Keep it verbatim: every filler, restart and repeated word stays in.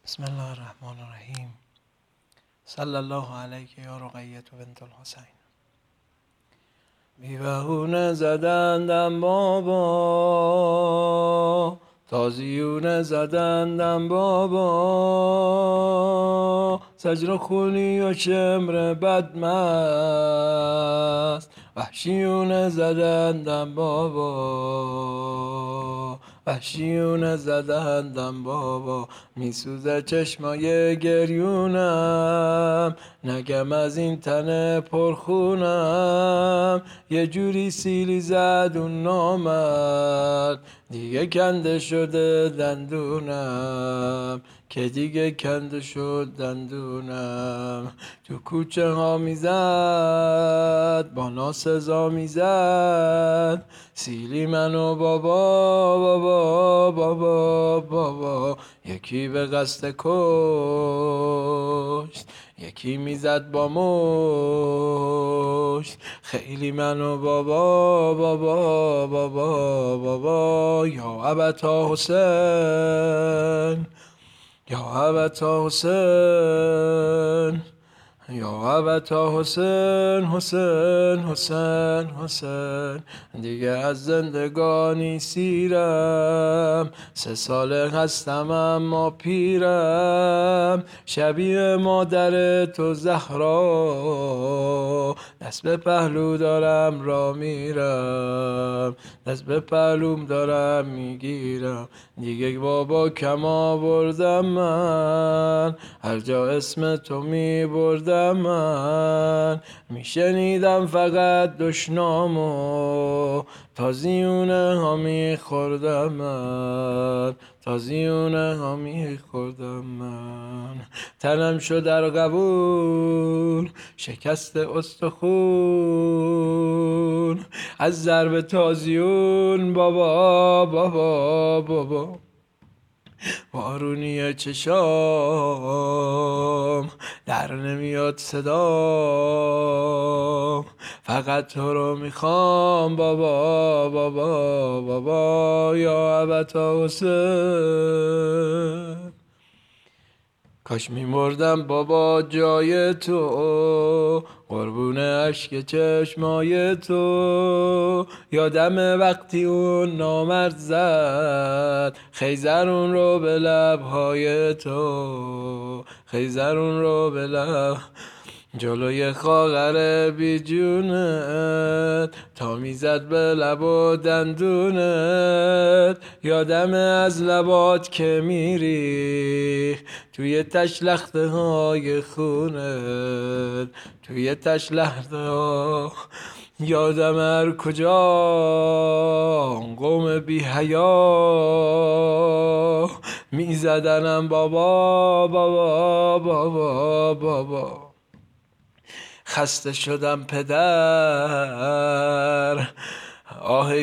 بسم الله الرحمن الرحیم. صلی الله علیک یا رقیة بنت الحسین. بی بهونه زدندم بابا، تازیونه زدندم بابا، زجر خونی و شمر بدمست، وحشیونه زدندم بابا، وحشیونه زدندم بابا. میسوزه چشمای گریونم، نگم از این تن پرخونم. یه جوری سیلی زد اون نامرد، دیگه کنده شده دندونم، که دیگه کنده شد دندونم. تو کوچه ها میزد، با ناسزا میزد، سیلی منو بابا بابا بابا بابا. یکی به قصد کشت، یکی میزد با مشت، خیلی منو بابا بابا بابا بابا. یا ابتا حسین، یا ابتا حسین، یا ابتا حسین، حسین حسین حسین. دیگه از زندگانی سیرم، سه ساله هستم اما پیرم. شبیه مادر تو زهرا، دست به پهلو دارم را میرم، دست به پهلوم دارم میگیرم. دیگه بابا کم آوردم من، هر جا اسم تو میبردم من. میشنیدم فقط دشنامو، تازیونه ها میخوردم من، تازیونه ها میخوردم من. تنم شد در قبول شکست استخون، از ضرب تازیون بابا بابا بابا. بارونی چشام در نمیاد صدام، فقط تو رو میخوام بابا بابا بابا. یا ابتا حسین، کاش میمردم بابا جای تو، قربون اشک چشمای تو. یادم وقتی اون نامرد زد خیزرون رو به لبهای تو، خیزرون رو به لب، جلوی خاغر بی جونت، تا میزد به لب و دندونت. یادم از لبات که میری توی تش لخته های خونت، توی تش لخته ها. یادم هر کجا قوم بی حیا میزدنم بابا بابا بابا بابا. خسته شدم پدر، آه